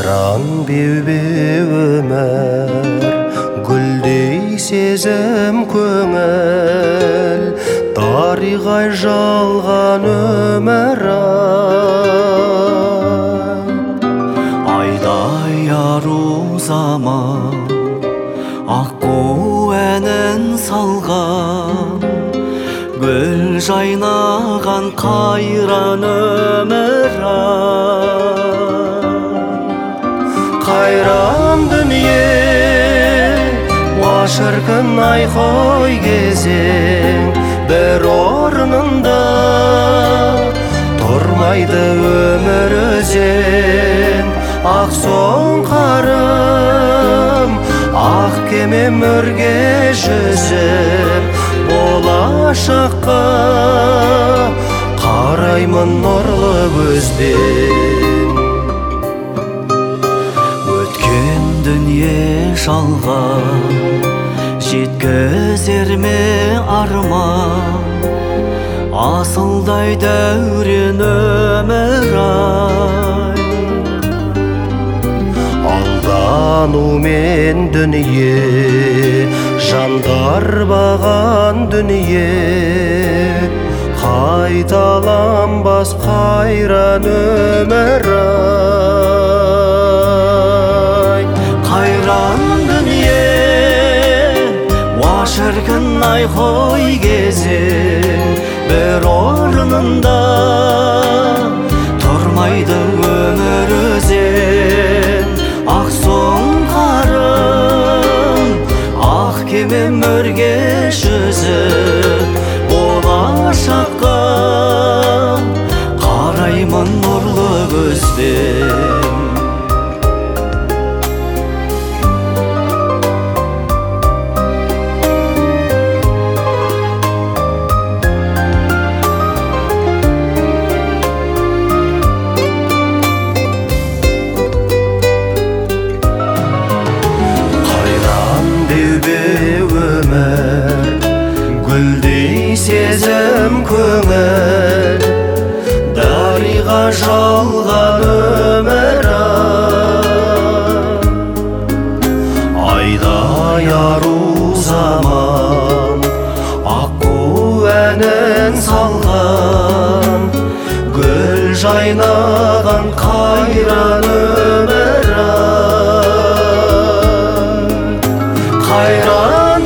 Қайран беу-беу өмір, гүлдей сезім көңіл, дариғай жалған өмір айдай ару заман аққу әнін салған, гүл жайнаған қайран өмір қайран дүние шіркін ай-хой кезең бір орнында тұрмайды өмір өзен. Ақ сұңқарым ақ кемем өрге жүзіп, болашаққа қараймын нұрлы көзбен. Өткен дүние жалған, жеткізер ме арман, асылдай дәурен өмір ай. Алданумен дүние, жандар баған дүние, қайталанбас қайран өмір ай. Қайран дүние шіркін ай-хой кезең бір орнында тұрмайды өмір өзен. Ақ сұңқарым ақ кемем өрге жүзіп, болашаққа қараймын нұрлы көзбен. Гүлдей сезім көңіл, дариға жалған өмір айдай ару заман аққу әнін салған, гүл жайнаған қайран өмір қайран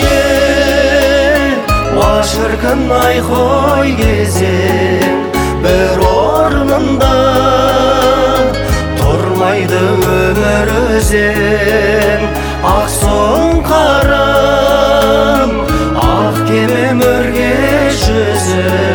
шіркін ай-хой кезең бір орнында тұрмайды өмір өзен. Ақ сұңқарым ақ кемем өрге жүзіп,